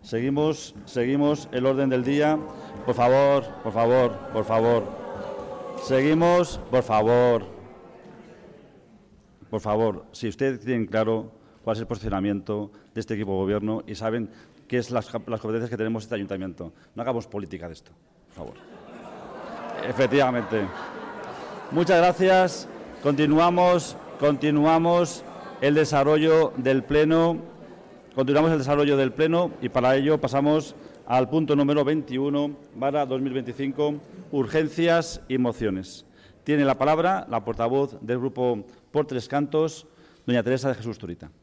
Seguimos el orden del día. Por favor. Seguimos, por favor. Por favor, si ustedes tienen claro cuál es el posicionamiento de este equipo de gobierno y saben qué es las competencias que tenemos en este ayuntamiento, no hagamos política de esto, por favor. Efectivamente. Muchas gracias. Continuamos el desarrollo del pleno. Y para ello pasamos al punto número 21/2025, urgencias y mociones. Tiene la palabra la portavoz del Grupo Por Tres Cantos, doña Teresa de Jesús Zurita.